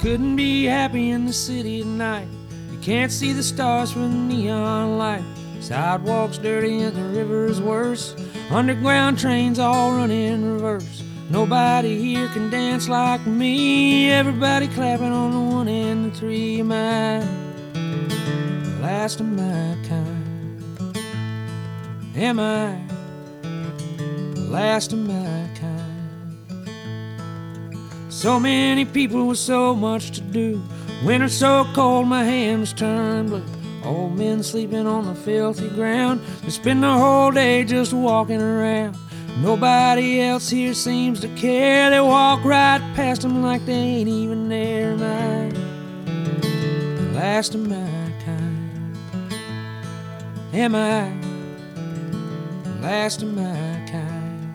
couldn't be happy in the city at night. You can't see the stars from the neon light. Sidewalks dirty and the river's worse. Underground trains all run in reverse. Nobody here can dance like me. Everybody clapping on the 1 and the 3. Am I the last of my kind? Am I the last of my kind? So many people with so much to do. Winter so cold my hands turn blue. Old men sleeping on the filthy ground. They spend the whole day just walking around. Nobody else here seems to care. They walk right past them like they ain't even there. Am I the last of my kind? Am I the last of my kind?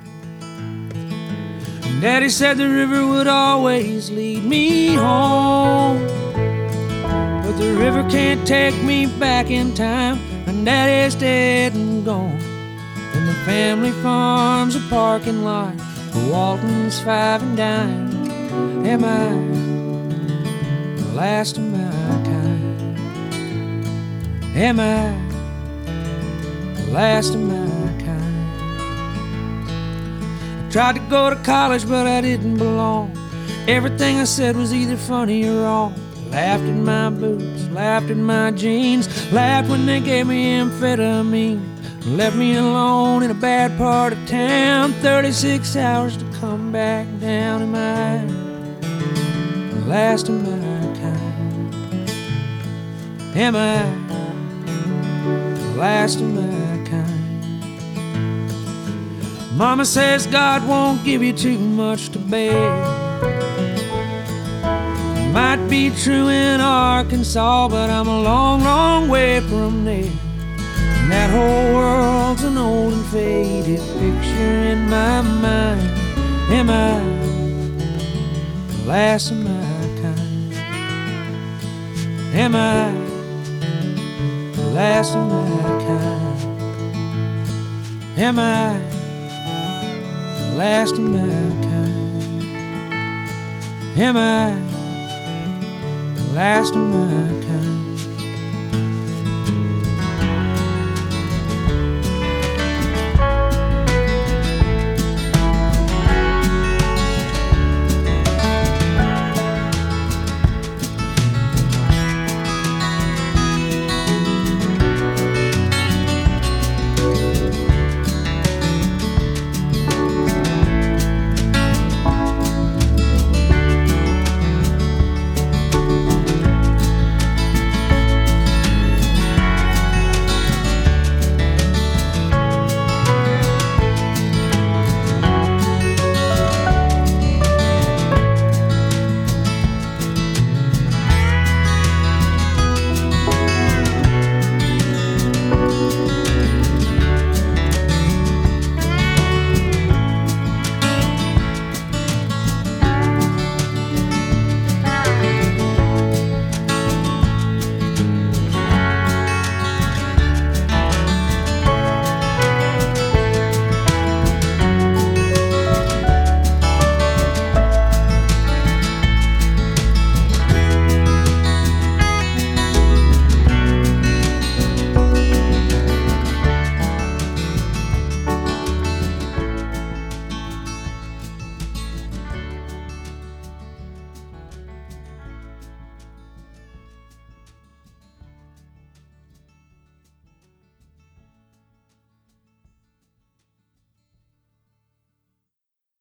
And Daddy said the river would always lead me home, but the river can't take me back in time. And Daddy's dead and gone, and the family farm's a parking lot for Walton's 5 and dime. Am I the last of my kind? Am I the last of my kind? I tried to go to college, but I didn't belong. Everything I said was either funny or wrong. Laughed at my boots, laughed at my jeans, laughed when they gave me amphetamine. Left me alone in a bad part of town. 36 hours to come back down. Am I the last of my kind? Am I the last of my kind? Mama says God won't give you too much to bear. Might be true in Arkansas, but I'm a long, long way from there. And that whole world's an old and faded picture in my mind. Am I the last of my kind? Am I the last of my kind? Am I the last of my kind? Am I the last of my kind?